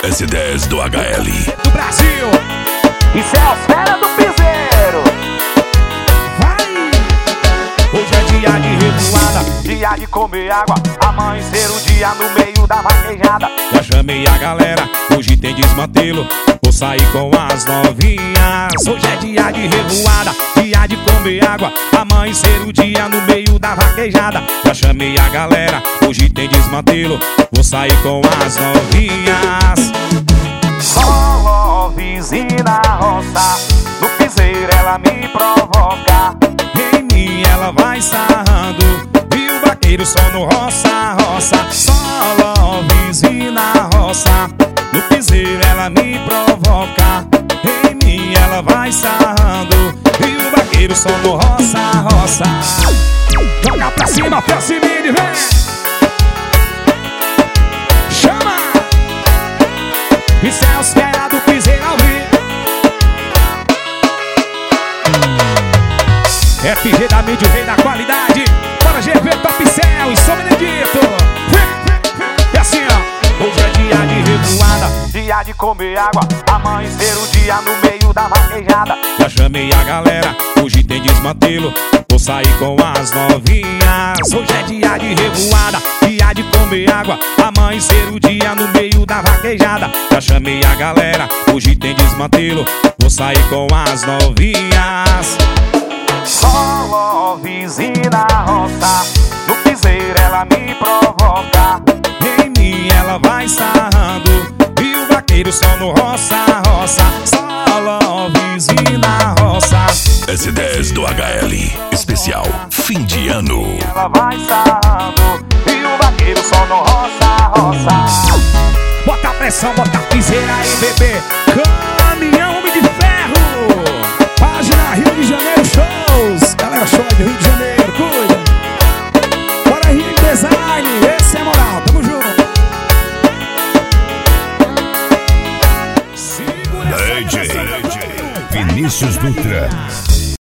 S10 do HL do Brasil. Isso é as feras do piseiro. Vai! Hoje é dia de revoada, Dia de comer água, amanhecer o dia no meio da vaquejada. já chamei a galera, hoje tem desmantelo. Vou sair com as novinhas. Hoje é dia de revoada, dia de comer água, amanhecer o dia no meio da vaquejada. Já chamei a galera, hoje tem desmantelo. Vou sair com as novinhas. Oh, vizinha na roça, no piseiro ela me provoca. Em mim ela vai sarrando, e o vaqueiro só no roça, roça. Solo vizinha na roça, no piseiro ela me provoca. Em mim ela vai sarrando, e o vaqueiro só no roça, roça. Joga pra cima e vem! Chama! Isso é os fera do piseiro ao vivo. FG da mídia, o rei da qualidade. Bora GV, Top Cell e São Benedito. E assim ó, Hoje é dia de revoada, dia de comer água, amanhecer o dia no meio da vaquejada. já chamei a galera, hoje tem desmantelo. Vou sair com as novinhas. Hoje é dia de revoada, dia de comer água, amanhecer o dia no meio da vaquejada. Já chamei a galera, hoje tem desmantelo. Vou sair com as novinhas. Oh, vizinha na roça, no piseiro ela me provoca. Em mim ela vai sarrando, e o vaqueiro só no roça, roça. Solo vizinha na roça. S10 do HL especial fim de ano. Ela vai sarrando, e o vaqueiro só no roça, roça. Bota a pressão, bota a piseira aí, bebê. Caminhão Homem de Ferro. Página Rio de Janeiro Shows. Galera, show do Rio de Janeiro, cuida. Bora Rio Design, esse é moral, tamo junto. Segura essa DJ pressão. Vinícius Dutra.